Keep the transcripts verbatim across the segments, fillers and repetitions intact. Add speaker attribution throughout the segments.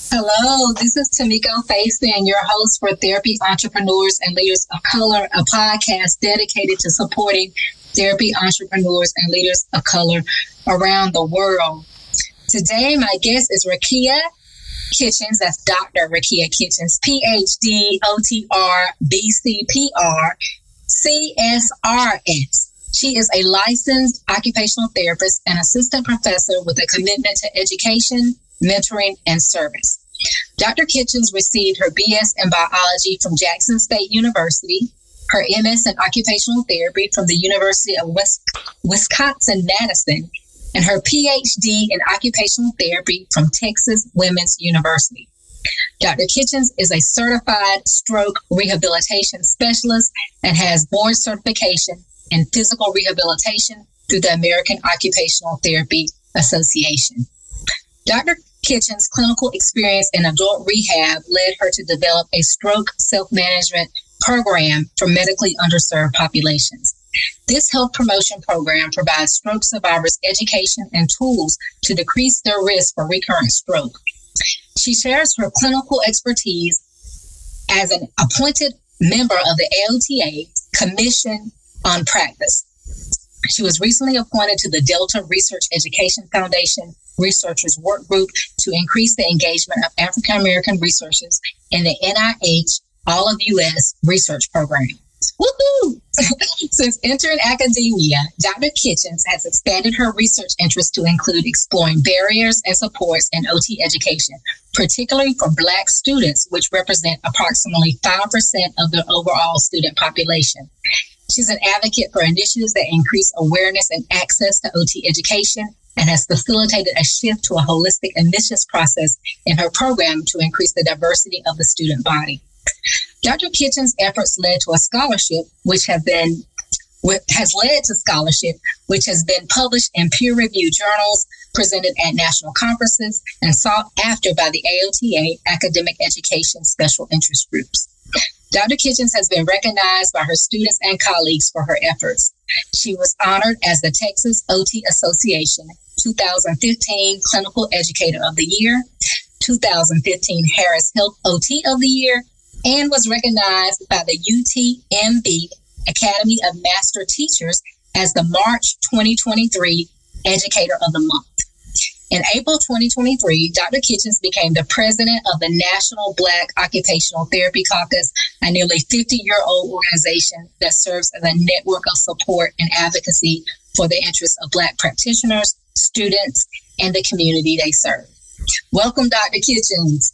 Speaker 1: Hello, this is Tamiko Faison, your host for Therapy Entrepreneurs and Leaders of Color, a podcast dedicated to supporting therapy entrepreneurs and leaders of color around the world. Today, my guest is Rakia Kitchens. That's Doctor Rakia Kitchens, P H D, O T R, B C P R, C S R S. She is a licensed occupational therapist and assistant professor with a commitment to education, mentoring, and service. Doctor Kitchens received her B S in biology from Jackson State University, her M S in occupational therapy from the University of West, Wisconsin-Madison, and her P H D in occupational therapy from Texas Women's University. Doctor Kitchens is a certified stroke rehabilitation specialist and has board certification in physical rehabilitation through the American Occupational Therapy Association. Doctor Kitchens' clinical experience in adult rehab led her to develop a stroke self-management program for medically underserved populations. This health promotion program provides stroke survivors education and tools to decrease their risk for recurrent stroke. She shares her clinical expertise as an appointed member of the A O T A Commission on Practice. She was recently appointed to the Delta Research Education Foundation Researchers Work Group to increase the engagement of African American researchers in the N I H All of U S Research Program. Woohoo! Since entering academia, Doctor Kitchens has expanded her research interests to include exploring barriers and supports in O T education, particularly for Black students, which represent approximately five percent of the overall student population. She's an advocate for initiatives that increase awareness and access to O T education and has facilitated a shift to a holistic admissions process in her program to increase the diversity of the student body. Doctor Kitchens' efforts led to a scholarship, which have been has led to scholarship, which has been published in peer-reviewed journals, presented at national conferences, and sought after by the A O T A academic education special interest groups. Doctor Kitchens has been recognized by her students and colleagues for her efforts. She was honored as the Texas O T Association two thousand fifteen Clinical Educator of the Year, two thousand fifteen Harris Health O T of the Year, and was recognized by the U T M B Academy of Master Teachers as the March twenty twenty-three Educator of the Month. In April twenty twenty-three, Doctor Kitchens became the president of the National Black Occupational Therapy Caucus, a nearly fifty-year-old organization that serves as a network of support and advocacy for the interests of Black practitioners, students, and the community they serve. Welcome, Doctor Kitchens.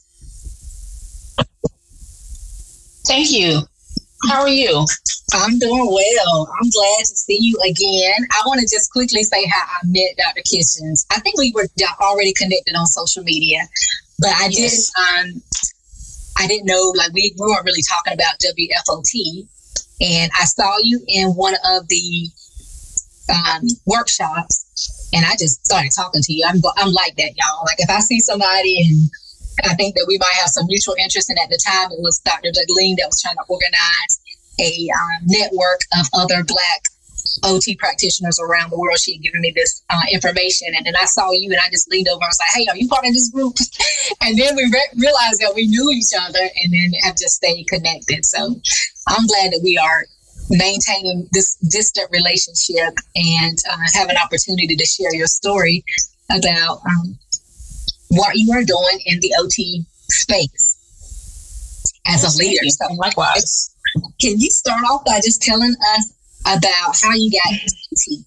Speaker 2: Thank you. How are you?
Speaker 1: I'm doing well. I'm glad to see you again. I want to just quickly say how I met Doctor Kitchens. I think we were already connected on social media, but I yes. didn't. Um, I didn't know like we, we weren't really talking about W F O T, and I saw you in one of the um, workshops, and I just started talking to you. I'm I'm like that, y'all. Like if I see somebody and I think that we might have some mutual interest, and at the time it was Doctor Dougleen that was trying to organize a um, network of other Black O T practitioners around the world. She had given me this uh, information, and then I saw you, and I just leaned over and was like, "Hey, are you part of this group?" And then we re- realized that we knew each other, and then have just stayed connected. So I'm glad that we are maintaining this distant relationship and uh, have an opportunity to share your story about um, what you are doing in the O T space as
Speaker 2: yes,
Speaker 1: a leader. So
Speaker 2: likewise.
Speaker 1: Can you start off by just telling us about how you got into O T?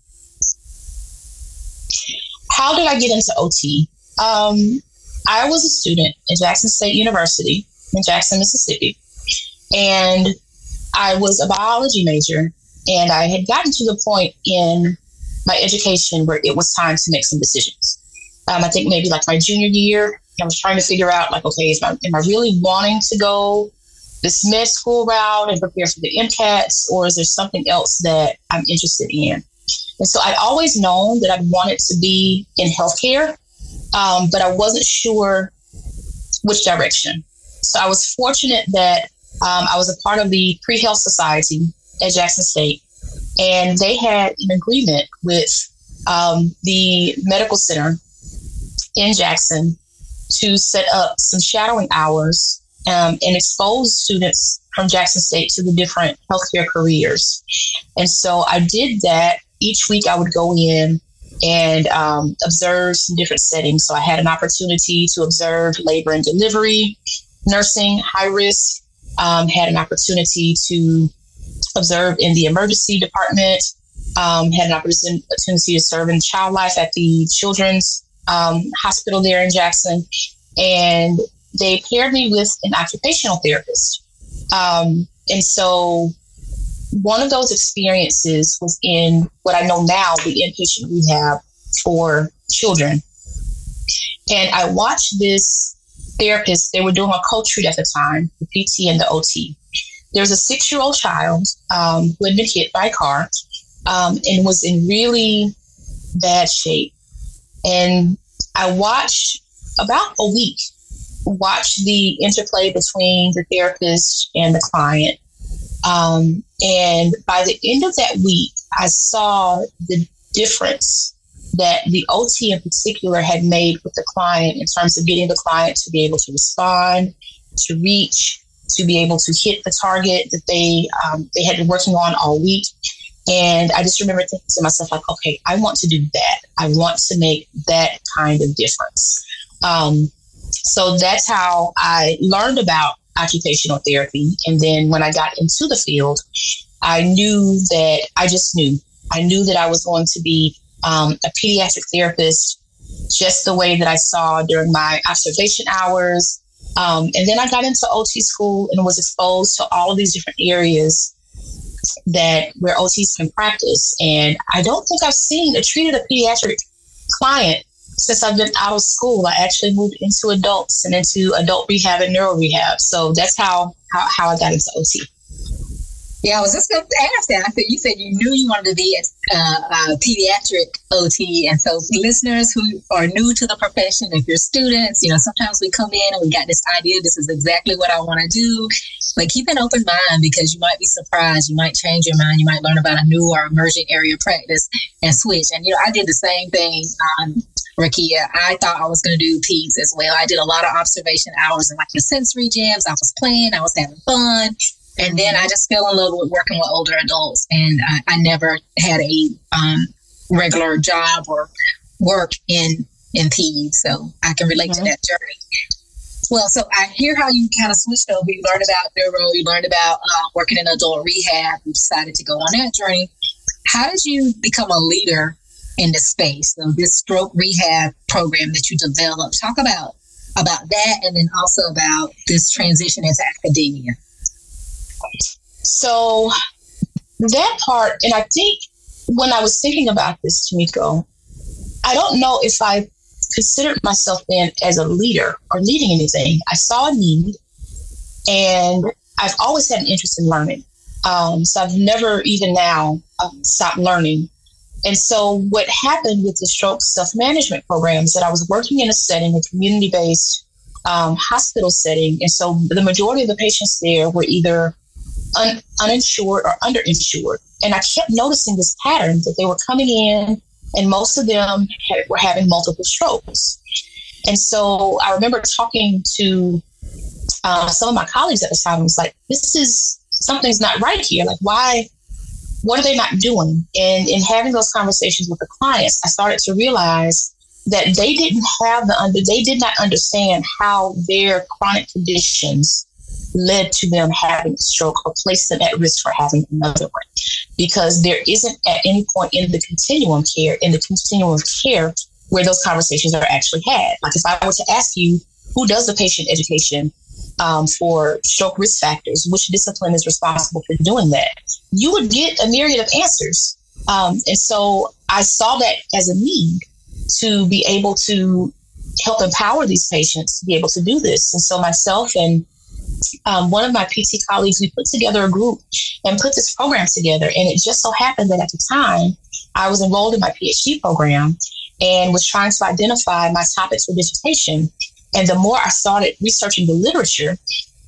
Speaker 2: How did I get into O T? Um, I was a student at Jackson State University in Jackson, Mississippi, and I was a biology major, and I had gotten to the point in my education where it was time to make some decisions. Um, I think maybe like my junior year, I was trying to figure out like, okay, is my, am I really wanting to go this med school route and prepare for the MCATs, or is there something else that I'm interested in? And so I'd always known that I wanted to be in healthcare, um, but I wasn't sure which direction. So I was fortunate that um, I was a part of the Pre-Health Society at Jackson State, and they had an agreement with um, the medical center in Jackson to set up some shadowing hours um, and expose students from Jackson State to the different healthcare careers. And so I did that. Each week I would go in and um, observe some different settings. So I had an opportunity to observe labor and delivery, nursing, high risk, um, had an opportunity to observe in the emergency department, um, had an opportunity to serve in child life at the children's um, hospital there in Jackson. And they paired me with an occupational therapist. Um, and so one of those experiences was in what I know now, the inpatient rehab for children. And I watched this therapist. They were doing a co-treat at the time, the P T and the O T. There was a six-year-old child um, who had been hit by a car um, and was in really bad shape. And I watched about a week, watched the interplay between the therapist and the client. Um, and by the end of that week, I saw the difference that the O T in particular had made with the client in terms of getting the client to be able to respond, to reach, to be able to hit the target that they um, they had been working on all week. And I just remember thinking to myself, like, okay, I want to do that. I want to make that kind of difference. Um, so that's how I learned about occupational therapy. And then when I got into the field, I knew that I just knew. I knew that I was going to be um, a pediatric therapist, just the way that I saw during my observation hours. Um, and then I got into O T school and was exposed to all of these different areas that where O Ts can practice. And I don't think I've seen or treated a pediatric client since I've been out of school. I actually moved into adults and into adult rehab and neuro rehab. So that's how, how, how I got into O T.
Speaker 1: Yeah, I was just going to ask that. I said, you said you knew you wanted to be a, a pediatric O T. And so listeners who are new to the profession, if you're students, you know, sometimes we come in and we got this idea, this is exactly what I want to do. But keep an open mind, because you might be surprised. You might change your mind. You might learn about a new or emerging area of practice and switch. And, you know, I did the same thing, um, Rakia. I thought I was going to do peds as well. I did a lot of observation hours in like the sensory gyms. I was playing. I was having fun. And then I just fell in love with working with older adults. And I, I never had a um, regular job or work in, in peds. So I can relate mm-hmm. to that journey. Well, so I hear how you kind of switched over. You learned about neuro, you learned about uh, working in adult rehab. You decided to go on that journey. How did you become a leader in the space? So this stroke rehab program that you developed, talk about, about that, and then also about this transition into academia.
Speaker 2: So that part, and I think when I was thinking about this, Tamiko, I don't know if I considered myself then as a leader or leading anything. I saw a need, and I've always had an interest in learning. Um, so I've never, even now, um, stopped learning. And so what happened with the stroke self-management program is that I was working in a setting, a community-based um, hospital setting. And so the majority of the patients there were either un- uninsured or underinsured. And I kept noticing this pattern that they were coming in, and most of them had, were having multiple strokes. And so I remember talking to uh, some of my colleagues at the time. I was like, this is, something's not right here. Like, why, what are they not doing? And in having those conversations with the clients, I started to realize that they didn't have the under, they did not understand how their chronic conditions led to them having a stroke or placed them at risk for having another one. Because there isn't at any point in the continuum care, in the continuum of care, where those conversations are actually had. Like if I were to ask you, who does the patient education um, for stroke risk factors, which discipline is responsible for doing that, you would get a myriad of answers. Um, and so I saw that as a need to be able to help empower these patients to be able to do this. And so myself and Um, one of my P T colleagues, we put together a group and put this program together. And it just so happened that at the time, I was enrolled in my PhD program and was trying to identify my topics for dissertation. And the more I started researching the literature,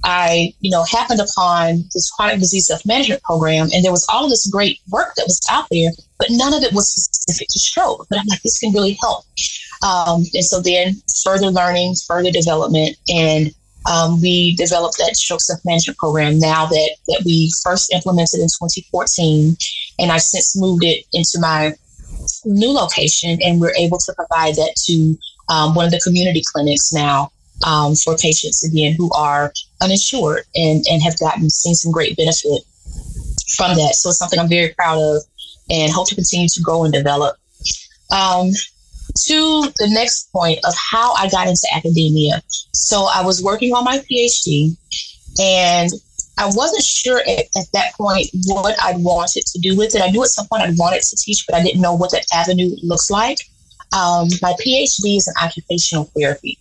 Speaker 2: I, you know, happened upon this chronic disease self-management program, and there was all of this great work that was out there, but none of it was specific to stroke. But I'm like, this can really help. Um, and so then further learning, further development, and um, we developed that stroke self-management program now that, that we first implemented in twenty fourteen. And I've since moved it into my new location, and we're able to provide that to um, one of the community clinics now um, for patients, again, who are uninsured and, and have gotten seen some great benefit from that. So it's something I'm very proud of and hope to continue to grow and develop. Um, to the next point of how I got into academia. So I was working on my PhD, and I wasn't sure at, at that point what I'd wanted to do with it. I knew at some point I'd wanted to teach, but I didn't know what that avenue looks like. Um, my PhD is in occupational therapy.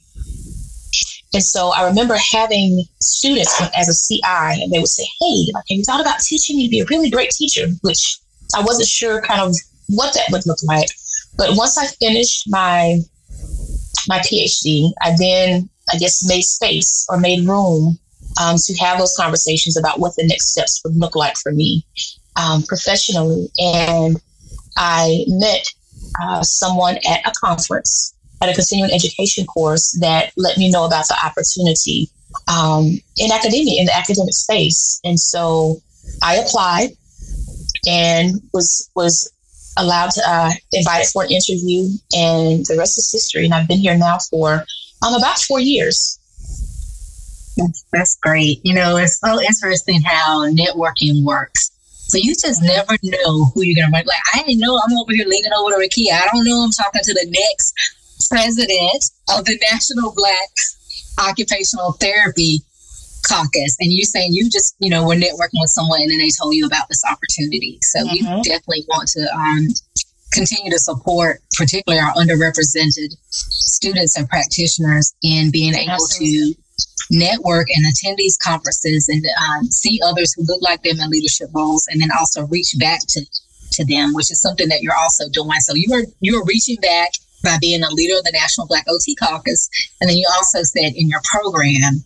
Speaker 2: And so I remember having students as a C I, and they would say, hey, have you thought about teaching? You'd be a really great teacher, which I wasn't sure kind of what that would look like. But once I finished my my PhD, I then, I guess, made space or made room um, to have those conversations about what the next steps would look like for me um, professionally. And I met uh, someone at a conference, at a continuing education course, that let me know about the opportunity um, in academia, in the academic space. And so I applied and was was allowed to uh, invited for an interview, and the rest is history. And I've been here now for um, about four years.
Speaker 1: That's, that's great. You know, it's so interesting how networking works. So you just never know who you're going to meet. Like, I didn't know I'm over here leaning over to Rakia. I don't know I'm talking to the next president of the National Black Occupational Therapy Caucus, and you saying you just, you know, were networking with someone and then they told you about this opportunity. So mm-hmm. we definitely want to um, continue to support particularly our underrepresented students and practitioners in being able Absolutely. to network and attend these conferences and um, see others who look like them in leadership roles, and then also reach back to, to them, which is something that you're also doing. So you are you are reaching back by being a leader of the National Black O T Caucus, and then you also said in your program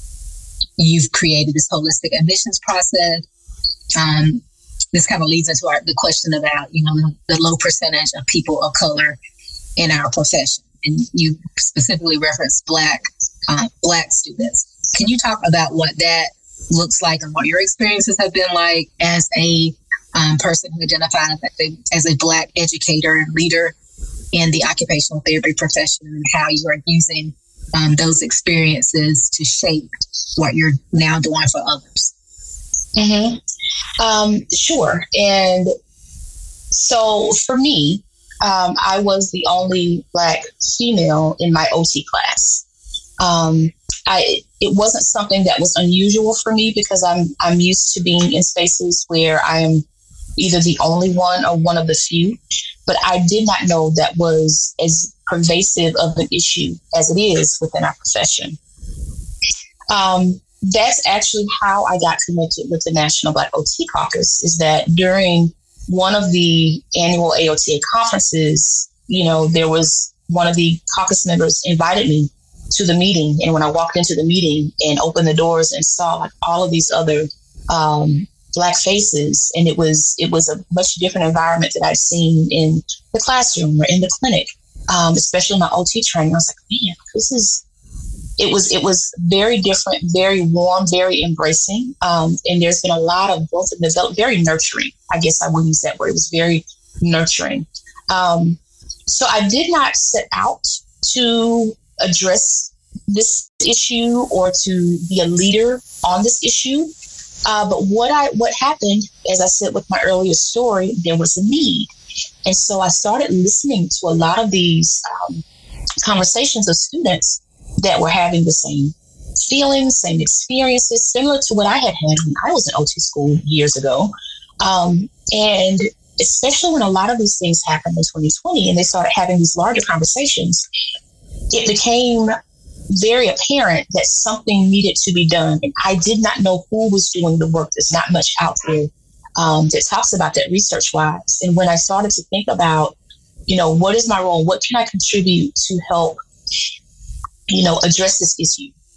Speaker 1: you've created this holistic admissions process. Um, this kind of leads into our, the question about, you know, the, the low percentage of people of color in our profession. And you specifically referenced Black uh, Black students. Can you talk about what that looks like and what your experiences have been like as a um, person who identifies as a, as a Black educator and leader in the occupational therapy profession, and how you are using um, those experiences to shape what you're now doing for others?
Speaker 2: Mm-hmm. Um, sure. And so for me, um, I was the only Black female in my O T class. Um, I, it wasn't something that was unusual for me, because I'm, I'm used to being in spaces where I am either the only one or one of the few, but I did not know that was as pervasive of an issue as it is within our profession. Um, that's actually how I got connected with the National Black O T Caucus, is that during one of the annual A O T A conferences, you know, there was one of the caucus members invited me to the meeting. And when I walked into the meeting and opened the doors and saw like all of these other um, Black faces, and it was it was a much different environment that I'd seen in the classroom or in the clinic, um, especially in my O T training. I was like, man, this is, it was it was very different, very warm, very embracing. Um, and there's been a lot of growth and development, very nurturing. I guess I would use that word. It was very nurturing. Um, so I did not set out to address this issue or to be a leader on this issue. Uh, but what I what happened, as I said with my earlier story, there was a need. And so I started listening to a lot of these um, conversations of students that were having the same feelings, same experiences, similar to what I had had when I was in O T school years ago. Um, and especially when a lot of these things happened in twenty twenty and they started having these larger conversations, it became very apparent that something needed to be done. And I did not know who was doing the work. There's not much out there um, that talks about that research-wise. And when I started to think about, you know, what is my role? What can I contribute to help, you know, address this issue?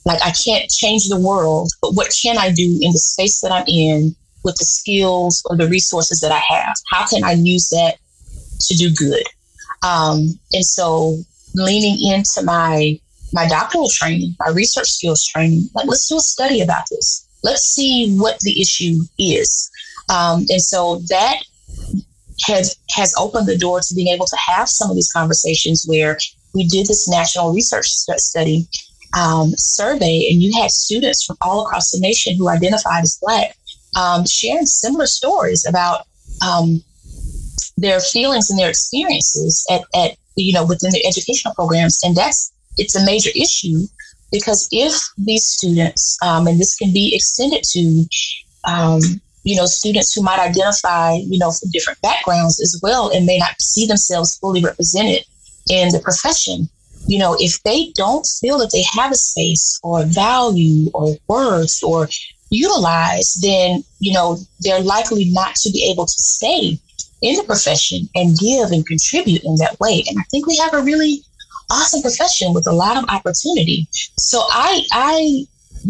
Speaker 2: like I can't change the world, but what can I do in the space that I'm in with the skills or the resources that I have? How can I use that to do good? Um, and so leaning into my my doctoral training, my research skills training, like let's do a study about this. Let's see what the issue is. Um, and so that has has opened the door to being able to have some of these conversations where we did this national research st- study um, survey, and you had students from all across the nation who identified as Black um, sharing similar stories about um, their feelings and their experiences at, at you know within their educational programs, and that's it's a major issue because if these students, um, and this can be extended to um, you know students who might identify you know from different backgrounds as well and may not see themselves fully represented in the profession. You know, if they don't feel that they have a space or value or worth or utilize, then, you know, they're likely not to be able to stay in the profession and give and contribute in that way. And I think we have a really awesome profession with a lot of opportunity. So I, I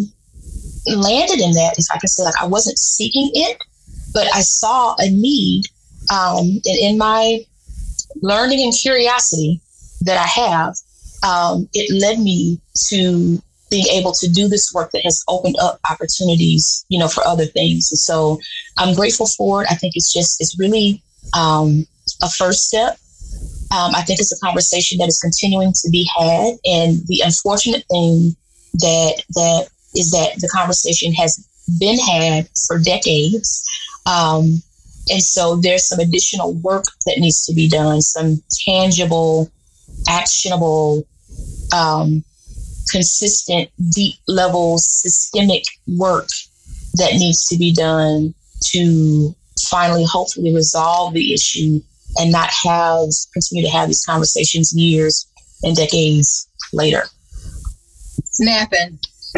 Speaker 2: landed in that, if I can say, like I wasn't seeking it, but I saw a need, um, and in my learning and curiosity that I have, um, it led me to being able to do this work that has opened up opportunities, you know, for other things. And so I'm grateful for it. I think it's just, it's really um, a first step. Um, I think it's a conversation that is continuing to be had. And the unfortunate thing that that is that the conversation has been had for decades. Um, and so there's some additional work that needs to be done, some tangible, actionable, um, consistent, deep level, systemic work that needs to be done to finally, hopefully, resolve the issue and not have continue to have these conversations years and decades later.
Speaker 1: Snapping.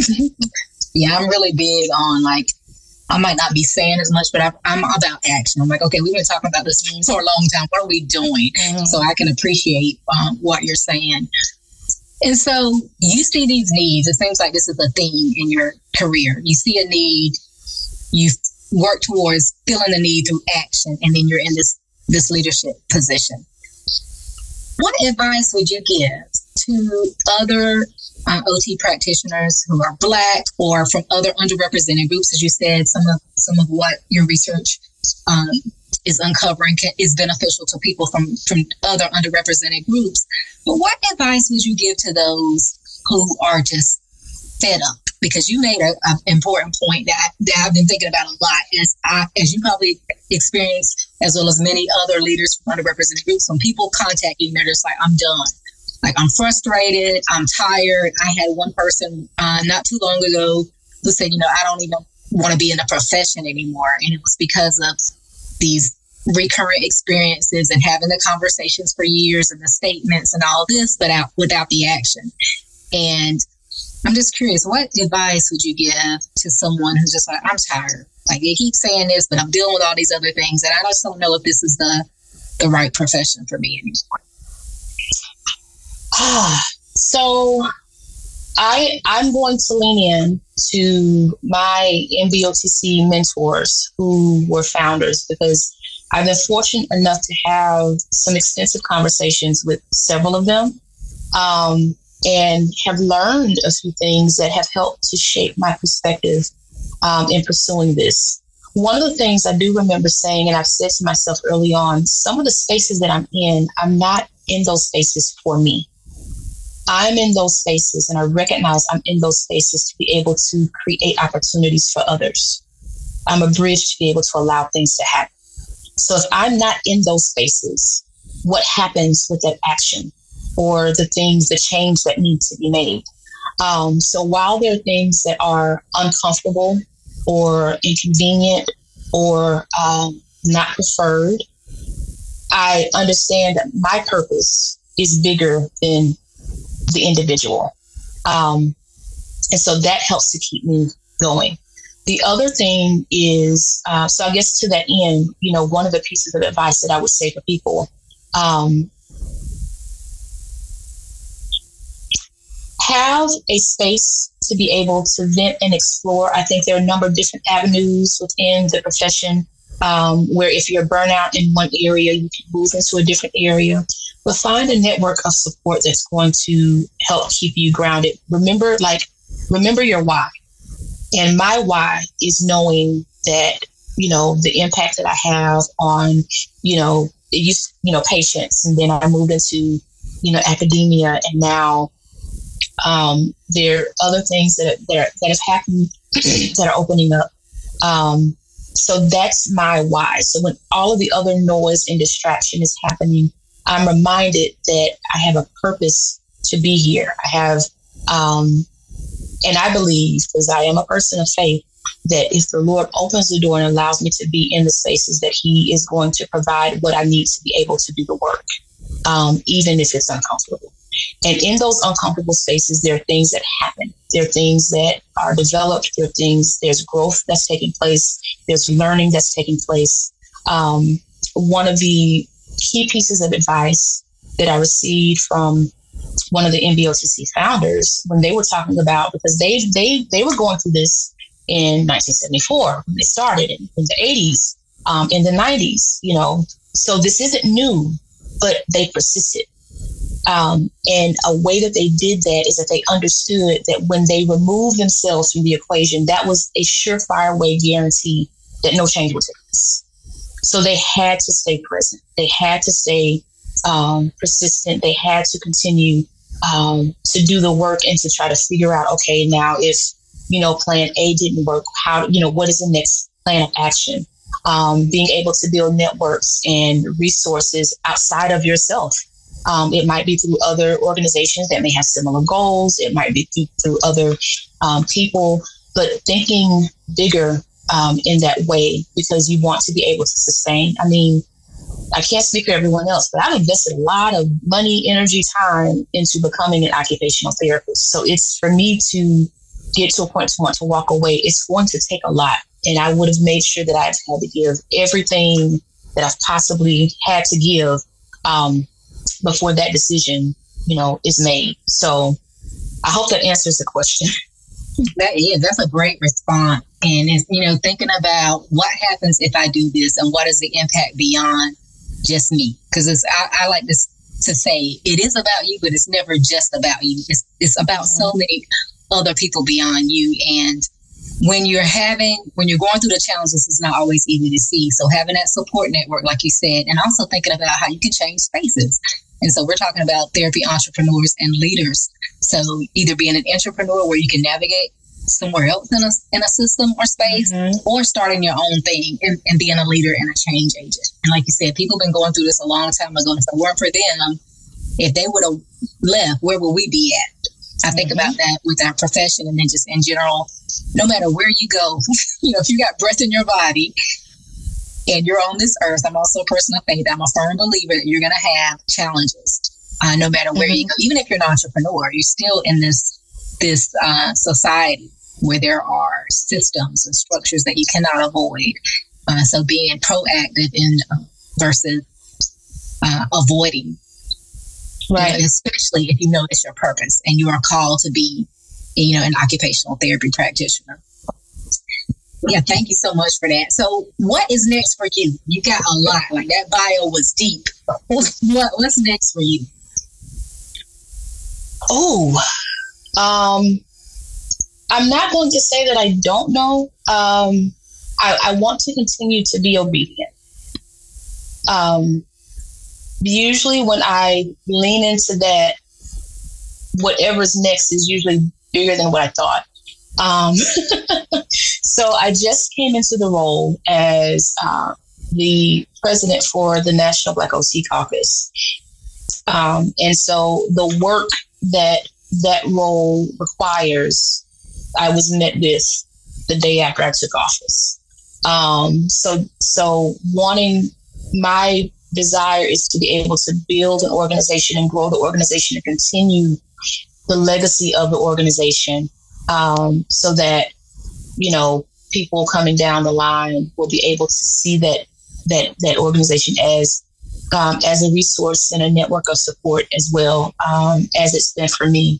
Speaker 1: Yeah, I'm really big on, like, I might not be saying as much, but I, I'm about action. I'm like, okay, we've been talking about this for a long time. What are we doing? Mm-hmm. So I can appreciate um, what you're saying. And so you see these needs. It seems like this is a theme in your career. You see a need, you work towards filling the need through action, and then you're in this, this leadership position. What advice would you give to other uh, O T practitioners who are Black or from other underrepresented groups? As you said, some of some of what your research um, is uncovering can, is beneficial to people from, from other underrepresented groups. But what advice would you give to those who are just fed up? Because you made an important point that, I, that I've been thinking about a lot. As I, as you probably experienced, as well as many other leaders from underrepresented groups, when people contact you, they're just like, I'm done. Like, I'm frustrated. I'm tired. I had one person uh, not too long ago who said, you know, I don't even want to be in the profession anymore. And it was because of these recurrent experiences and having the conversations for years and the statements and all this, but out, without the action. And I'm just curious, what advice would you give to someone who's just like, I'm tired. Like, they keep saying this, but I'm dealing with all these other things, and I just don't know if this is the the right profession for me anymore.
Speaker 2: Ah, so I I'm going to lean in to my M B O T C mentors who were founders, because I've been fortunate enough to have some extensive conversations with several of them, um, and have learned a few things that have helped to shape my perspective um, in pursuing this. One of the things I do remember saying, and I've said to myself early on, some of the spaces that I'm in, I'm not in those spaces for me. I'm in those spaces, and I recognize I'm in those spaces to be able to create opportunities for others. I'm a bridge to be able to allow things to happen. So if I'm not in those spaces, what happens with that action or the things, the change that needs to be made? Um, so while there are things that are uncomfortable or inconvenient or um, not preferred, I understand that my purpose is bigger than the individual. Um, and so that helps to keep me going. The other thing is, uh, so I guess to that end, you know, one of the pieces of advice that I would say for people, um, have a space to be able to vent and explore. I think there are a number of different avenues within the profession um, where if you're burnout in one area, you can move into a different area. But find a network of support that's going to help keep you grounded. Remember, like, remember your why. And my why is knowing that, you know, the impact that I have on, you know, it used, you know, patients. And then I moved into, you know, academia. And now um, there are other things that, that, are, that have happened that are opening up. Um, so that's my why. So when all of the other noise and distraction is happening, I'm reminded that I have a purpose to be here. I have, um, and I believe, because I am a person of faith, that if the Lord opens the door and allows me to be in the spaces, that He is going to provide what I need to be able to do the work, um, even if it's uncomfortable. And in those uncomfortable spaces, there are things that happen. There are things that are developed. There are things, there's growth that's taking place. There's learning that's taking place. Um, one of the key pieces of advice that I received from one of the N B O T C founders when they were talking about, because they they they were going through this in nineteen seventy-four when they started, in, in the eighties, um, in the nineties, you know, so this isn't new, but they persisted. Um, and a way that they did that is that they understood that when they removed themselves from the equation, that was a surefire way guarantee that no change would take place. So they had to stay present. They had to stay um, persistent. They had to continue um, to do the work and to try to figure out, okay, now if, you know, plan A didn't work, how, you know, what is the next plan of action? Um, being able to build networks and resources outside of yourself. Um, it might be through other organizations that may have similar goals. It might be through, through other um, people, but thinking bigger um, in that way, because you want to be able to sustain. I mean, I can't speak for everyone else, but I've invested a lot of money, energy, time into becoming an occupational therapist. So it's for me to get to a point to want to walk away. It's going to take a lot. And I would have made sure that I've had to give everything that I've possibly had to give um, before that decision, you know, is made. So I hope that answers the question.
Speaker 1: That is, that's a great response. And it's, you know, thinking about what happens if I do this and what is the impact beyond just me? Because it's, I, I like this to say, it is about you, but it's never just about you. It's, it's about mm-hmm. so many other people beyond you. And when you're having, when you're going through the challenges, it's not always easy to see. So having that support network, like you said, and also thinking about how you can change spaces. And so we're talking about therapy entrepreneurs and leaders. So either being an entrepreneur where you can navigate somewhere else in a, in a system or space, mm-hmm. or starting your own thing and, and being a leader and a change agent. And like you said, people have been going through this a long time ago. And if it weren't for them, if they would have left, where would we be at? I think mm-hmm. about that with our profession, and then just in general, no matter where you go, you know, if you got breath in your body and you're on this earth, I'm also a person of faith. I'm a firm believer that you're going to have challenges, uh, no matter where mm-hmm. you go. Even if you're an entrepreneur, you're still in this this uh, society where there are systems and structures that you cannot avoid. Uh, so being proactive in uh, versus uh, avoiding. Right. You know, especially if you know it's your purpose and you are called to be, you know, an occupational therapy practitioner. Yeah, thank you so much for that. So what is next for you? You got a lot. Like, that bio was deep. What, what's next for you?
Speaker 2: Oh, um, I'm not going to say that I don't know. Um, I, I want to continue to be obedient. Um, Usually when I lean into that, whatever's next is usually bigger than what I thought. Um, so I just came into the role as uh, the president for the National Black O T Caucus. Um, and so the work that that role requires, I was met with the day after I took office. Um, so, so wanting my desire is to be able to build an organization and grow the organization and continue the legacy of the organization, um, so that, you know, people coming down the line will be able to see that that that organization as um, as a resource and a network of support as well, um, as it's been for me.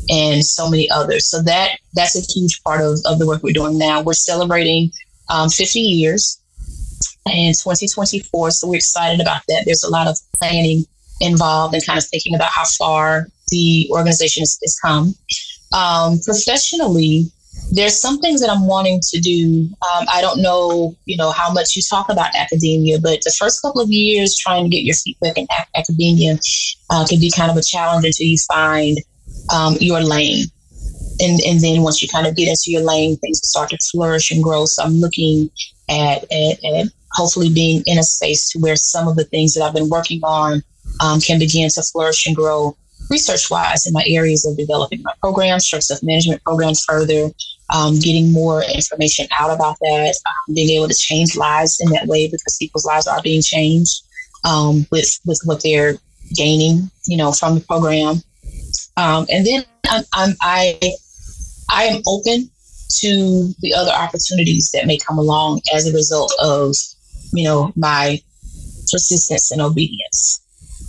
Speaker 2: and so many others. So that that's a huge part of, of the work we're doing now. We're celebrating um, fifty years in twenty twenty-four. So we're excited about that. There's a lot of planning involved and kind of thinking about how far the organization has, has come. Um, professionally, there's some things that I'm wanting to do. Um, I don't know, you know, how much you talk about academia, but the first couple of years trying to get your feet back in ac- academia uh, can be kind of a challenge until you find um, your lane. And, and then once you kind of get into your lane, things start to flourish and grow. So I'm looking at, at, at hopefully being in a space to where some of the things that I've been working on um, can begin to flourish and grow research-wise in my areas of developing my programs, short self-management programs further, um, getting more information out about that, um, being able to change lives in that way because people's lives are being changed um, with with what they're gaining, you know, from the program. Um, and then I'm, I'm, I I am open to the other opportunities that may come along as a result of, you know, my persistence and obedience.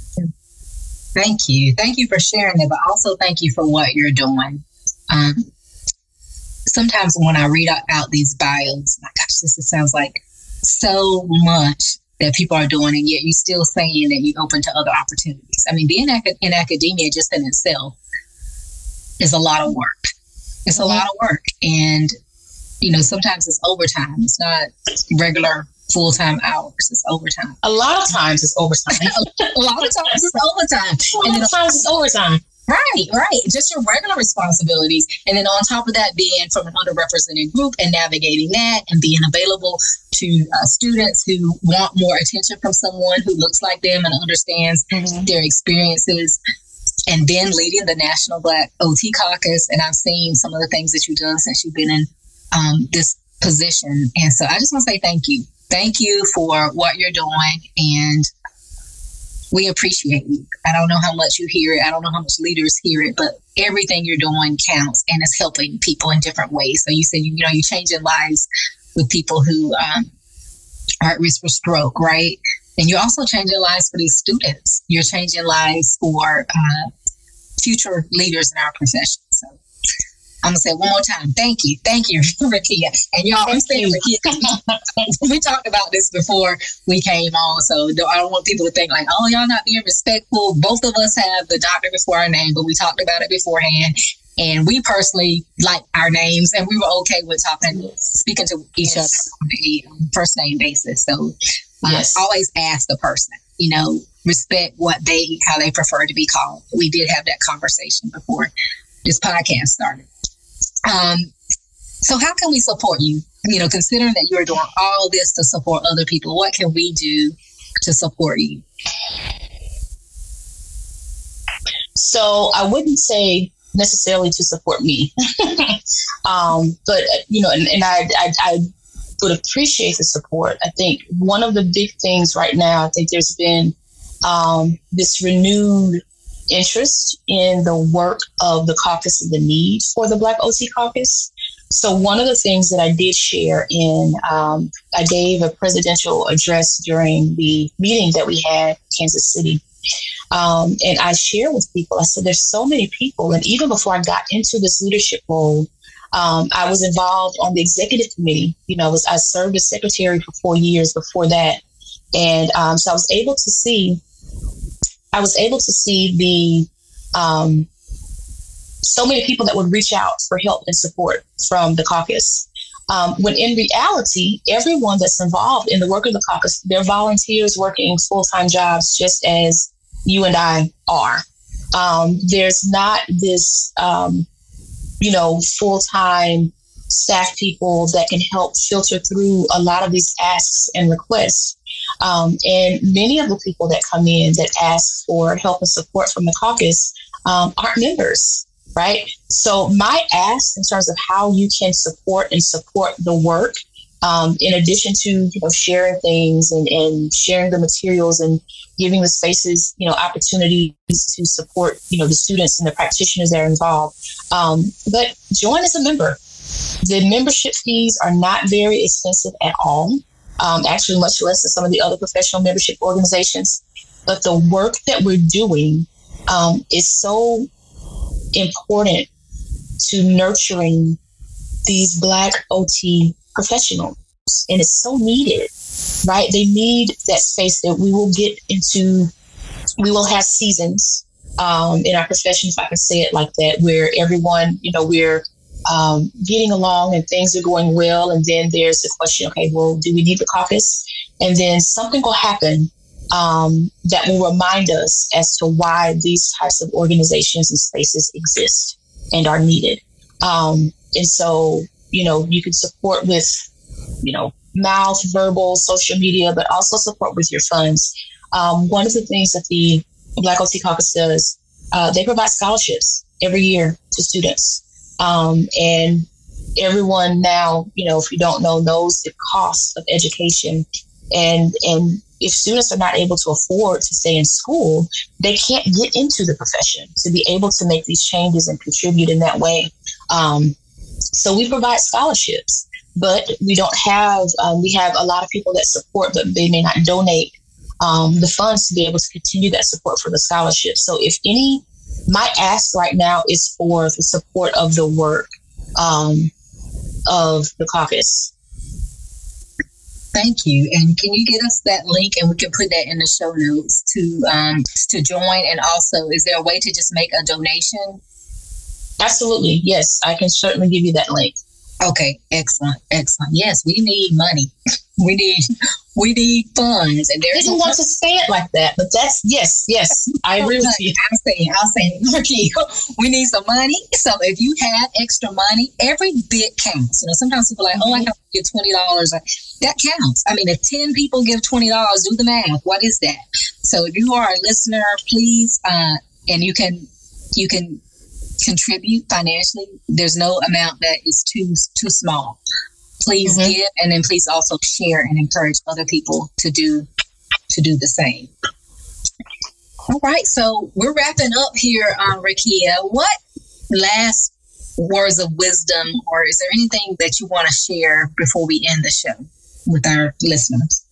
Speaker 1: Thank you. Thank you for sharing that, but also thank you for what you're doing. Um, sometimes when I read out, out these bios, my gosh, this sounds like so much that people are doing, and yet you're still saying that you're open to other opportunities. I mean, being ac- in academia just in itself is a lot of work. It's mm-hmm. a lot of work. And, you know, sometimes it's overtime. It's not regular full-time hours. It's overtime.
Speaker 2: A lot of times it's overtime.
Speaker 1: a lot of times it's overtime.
Speaker 2: A lot and then of times it's overtime.
Speaker 1: Right, right. Just your regular responsibilities. And then on top of that, being from an underrepresented group and navigating that and being available to uh, students who want more attention from someone who looks like them and understands mm-hmm. their experiences. And then leading the National Black O T Caucus. And I've seen some of the things that you've done since you've been in um, this position. And so I just want to say thank you. Thank you for what you're doing, and we appreciate you. I don't know how much you hear it. I don't know how much leaders hear it, but everything you're doing counts, and it's helping people in different ways. So you said, you, you know, you're changing lives with people who um, are at risk for stroke, right? And you're also changing lives for these students. You're changing lives for uh, future leaders in our profession. So I'm going to say it one more time. Thank you. Thank you, Rakia. And y'all, I'm saying Rakia. We talked about this before we came on, so I don't want people to think like, oh, y'all not being respectful. Both of us have the doctor before our name, but we talked about it beforehand. And we personally like our names, and we were okay with talking, speaking to each yes. other on a first name basis. So uh, yes. always ask the person, you know, respect what they, how they prefer to be called. We did have that conversation before this podcast started. Um, so how can we support you? You know, considering that you're doing all this to support other people, what can we do to support you?
Speaker 2: So I wouldn't say necessarily to support me, um, but, you know, and, and I, I, I would appreciate the support. I think one of the big things right now, I think there's been um, this renewed interest in the work of the caucus and the need for the Black O T Caucus. So one of the things that I did share in, um, I gave a presidential address during the meeting that we had in Kansas City. Um, and I shared with people, I said, there's so many people. And even before I got into this leadership role, um, I was involved on the executive committee. You know, I, was, I served as secretary for four years before that. And um, so I was able to see I was able to see the um, so many people that would reach out for help and support from the caucus. Um, when in reality, everyone that's involved in the work of the caucus, they're volunteers working full-time jobs just as you and I are. Um, there's not this, um, you know, full-time staff people that can help filter through a lot of these asks and requests. Um, and many of the people that come in that ask for help and support from the caucus um, aren't members, right? So my ask in terms of how you can support and support the work, um, in addition to, you know, sharing things and, and sharing the materials and giving the spaces, you know, opportunities to support, you know, the students and the practitioners that are involved. Um, but join as a member. The membership fees are not very expensive at all. Um, actually much less than some of the other professional membership organizations. But the work that we're doing um, is so important to nurturing these Black O T professionals. And it's so needed, right? They need that space that we will get into. We will have seasons um, in our profession, if I can say it like that, where everyone, you know, we're um, getting along and things are going well. And then there's the question, okay, well, do we need the caucus? And then something will happen um, that will remind us as to why these types of organizations and spaces exist and are needed. Um, and so, you know, you can support with, you know, mouth, verbal, social media, but also support with your funds. Um, one of the things that the Black O T Caucus does, uh, they provide scholarships every year to students. Um, and everyone now, you know, if you don't know, knows the cost of education. And, and if students are not able to afford to stay in school, they can't get into the profession to be able to make these changes and contribute in that way. Um, so we provide scholarships, but we don't have, um, we have a lot of people that support, but they may not donate um, the funds to be able to continue that support for the scholarship. So if any, my ask right now is for the support of the work um, of the caucus.
Speaker 1: Thank you. And can you get us that link, and we can put that in the show notes to um, to join? And also, is there a way to just make a donation?
Speaker 2: Absolutely. Yes, I can certainly give you that link.
Speaker 1: Okay, excellent, excellent. Yes, we need money. We need we need funds. And
Speaker 2: I didn't want to say it like that, but that's yes, yes. I agree with you.
Speaker 1: I'm saying, I'm saying, okay, we need some money. So if you have extra money, every bit counts. You know, sometimes people are like, oh, I have to give twenty dollars. That counts. I mean, if ten people give twenty dollars, do the math. What is that? So if you are a listener, please, uh, and you can you can contribute financially. There's no amount that is too too small. Please mm-hmm. give, and then please also share and encourage other people to do to do the same. All right, so we're wrapping up here, um, Rakia. What last words of wisdom, or is there anything that you want to share before we end the show with our listeners?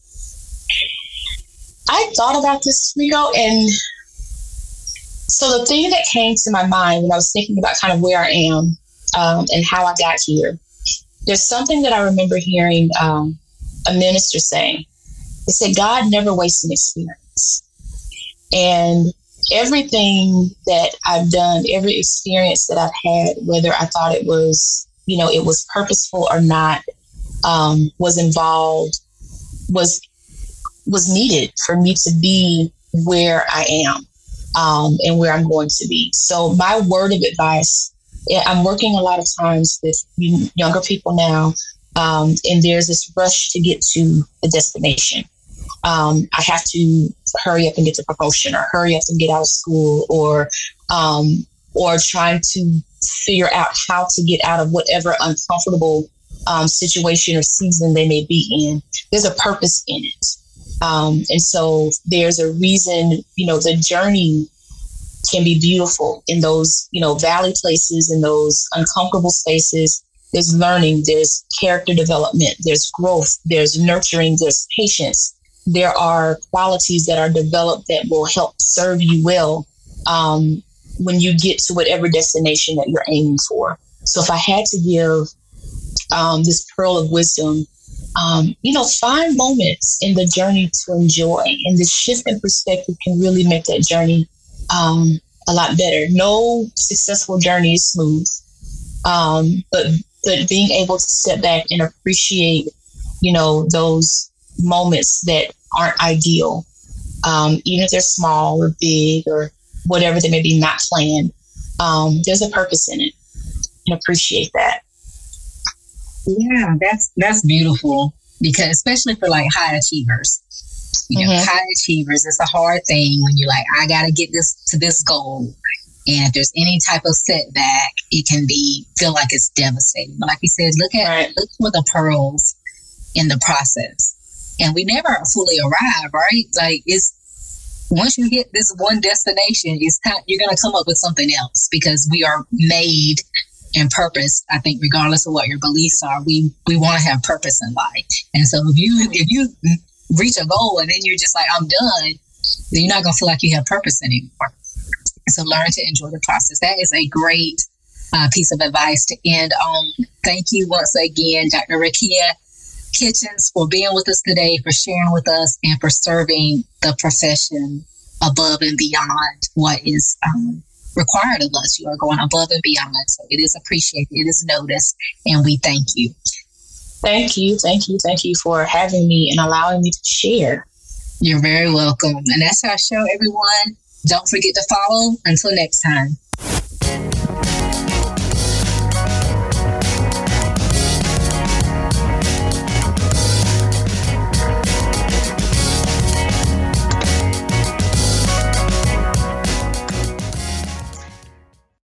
Speaker 2: I thought about this, Tamiko, and so the thing that came to my mind when I was thinking about kind of where I am um, and how I got here, there's something that I remember hearing um, a minister saying. They said, God never wastes an experience. And everything that I've done, every experience that I've had, whether I thought it was, you know, it was purposeful or not, um, was involved, was was needed for me to be where I am. Um, and where I'm going to be. So my word of advice, I'm working a lot of times with younger people now, um, and there's this rush to get to the destination. Um, I have to hurry up and get to promotion, or hurry up and get out of school, or um, or trying to figure out how to get out of whatever uncomfortable um, situation or season they may be in. There's a purpose in it. Um, and so there's a reason, you know, the journey can be beautiful in those, you know, valley places, in those uncomfortable spaces. There's learning, there's character development, there's growth, there's nurturing, there's patience. There are qualities that are developed that will help serve you well um, when you get to whatever destination that you're aiming for. So if I had to give um, this pearl of wisdom, Um, you know, find moments in the journey to enjoy, and the shift in perspective can really make that journey um, a lot better. No successful journey is smooth, um, but but being able to step back and appreciate, you know, those moments that aren't ideal, um, even if they're small or big or whatever they may be, not planned. Um, there's a purpose in it, and appreciate that.
Speaker 1: Yeah, that's that's beautiful, because especially for like high achievers, you know, mm-hmm. high achievers, it's a hard thing when you're like, I got to get this to this goal. And if there's any type of setback, it can be feel like it's devastating. But like you said, look at right. look for the pearls in the process. And we never fully arrive, right? Like it's once you hit this one destination, it's time, you're going to come up with something else, because we are made and purpose. I think regardless of what your beliefs are, we we want to have purpose in life. And so if you if you reach a goal and then you're just like, I'm done, then you're not gonna feel like you have purpose anymore. So learn to enjoy the process. That is a great uh, piece of advice to end on. Thank you once again, Doctor Rakia Kitchens, for being with us today, for sharing with us, and for serving the profession above and beyond what is um, required of us. You are going above and beyond. So it is appreciated. It is noticed. And we thank you.
Speaker 2: Thank you. Thank you. Thank you for having me and allowing me to share.
Speaker 1: You're very welcome. And that's our show, everyone. Don't forget to follow. Until next time.